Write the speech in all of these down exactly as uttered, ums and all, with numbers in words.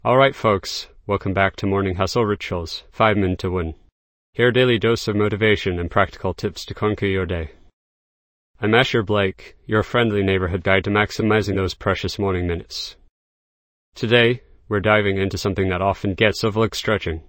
Alright folks, welcome back to Morning Hustle Rituals, five minute to win. Your daily dose of motivation and practical tips to conquer your day. I'm Asher Blake, your friendly neighborhood guide to maximizing those precious morning minutes. Today, we're diving into something that often gets overlooked: stretching.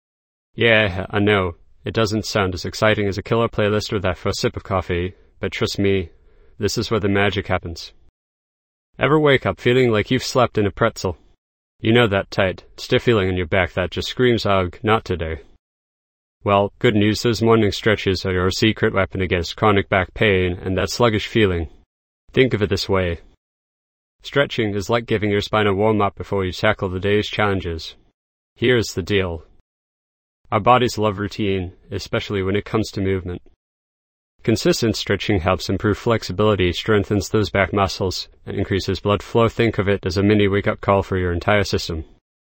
Yeah, I know, it doesn't sound as exciting as a killer playlist or that first sip of coffee, but trust me, this is where the magic happens. Ever wake up feeling like you've slept in a pretzel? You know that tight, stiff feeling in your back that just screams, "Ugh, not today." Well, good news, those morning stretches are your secret weapon against chronic back pain and that sluggish feeling. Think of it this way. Stretching is like giving your spine a warm-up before you tackle the day's challenges. Here's the deal. Our bodies love routine, especially when it comes to movement. Consistent stretching helps improve flexibility, strengthens those back muscles, and increases blood flow. Think of it as a mini wake-up call for your entire system.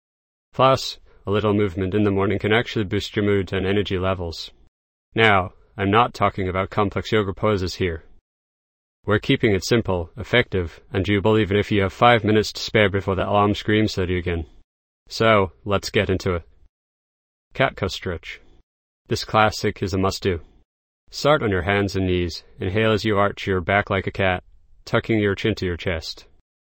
Plus, a little movement in the morning can actually boost your mood and energy levels. Now, I'm not talking about complex yoga poses here. We're keeping it simple, effective, and doable even if you have five minutes to spare before the alarm screams at you again. So, let's get into it. Cat-cow stretch. This classic is a must-do. Start on your hands and knees. Inhale as you arch your back like a cat, tucking your chin to your chest.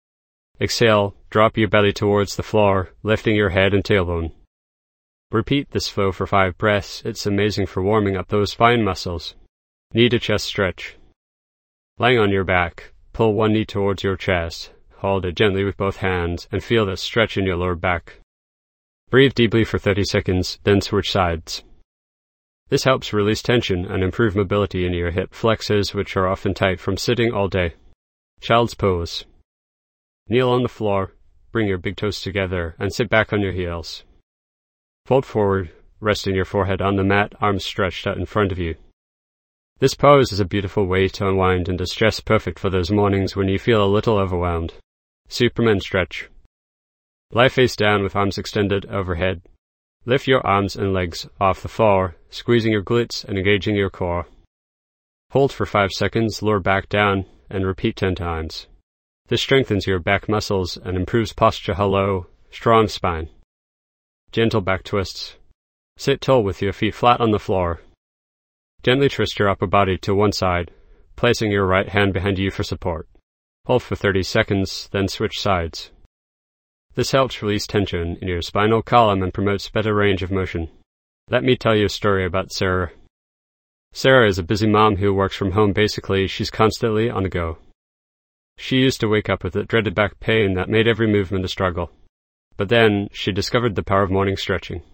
Exhale, drop your belly towards the floor, lifting your head and tailbone. Repeat this flow for five breaths. It's amazing for warming up those spine muscles. Knee to chest stretch. Lying on your back, pull one knee towards your chest, hold it gently with both hands, and feel that stretch in your lower back. Breathe deeply for thirty seconds, then switch sides. This helps release tension and improve mobility in your hip flexors, which are often tight from sitting all day. Child's pose. Kneel on the floor, bring your big toes together, and sit back on your heels. Fold forward, resting your forehead on the mat, arms stretched out in front of you. This pose is a beautiful way to unwind and distress, perfect for those mornings when you feel a little overwhelmed. Superman stretch. Lie face down with arms extended overhead. Lift your arms and legs off the floor, squeezing your glutes and engaging your core. Hold for five seconds, lower back down, and repeat ten times. This strengthens your back muscles and improves posture. Hello, strong spine. Gentle back twists. Sit tall with your feet flat on the floor. Gently twist your upper body to one side, placing your right hand behind you for support. Hold for thirty seconds, then switch sides. This helps release tension in your spinal column and promotes better range of motion. Let me tell you a story about Sarah. Sarah is a busy mom who works from home. Basically, she's constantly on the go. She used to wake up with that dreaded back pain that made every movement a struggle. But then, she discovered the power of morning stretching.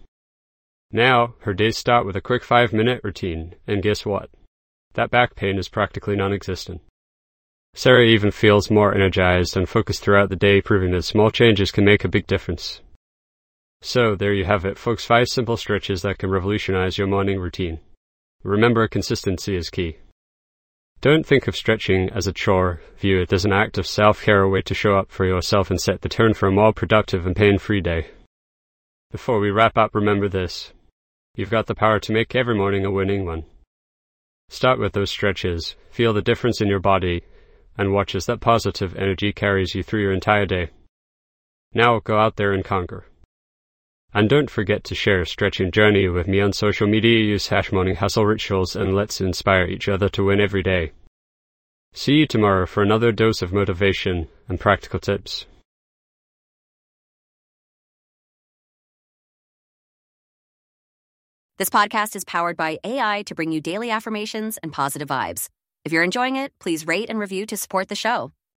Now, her days start with a quick five-minute routine, and guess what? That back pain is practically non-existent. Sarah even feels more energized and focused throughout the day, proving that small changes can make a big difference. So, there you have it, folks, five simple stretches that can revolutionize your morning routine. Remember, consistency is key. Don't think of stretching as a chore. View it as an act of self-care, a way to show up for yourself and set the tone for a more productive and pain-free day. Before we wrap up, remember this. You've got the power to make every morning a winning one. Start with those stretches, feel the difference in your body, and watch as that positive energy carries you through your entire day. Now go out there and conquer. And don't forget to share a stretching journey with me on social media. Use hash Morning Hustle Rituals and let's inspire each other to win every day. See you tomorrow for another dose of motivation and practical tips. This podcast is powered by A I to bring you daily affirmations and positive vibes. If you're enjoying it, please rate and review to support the show.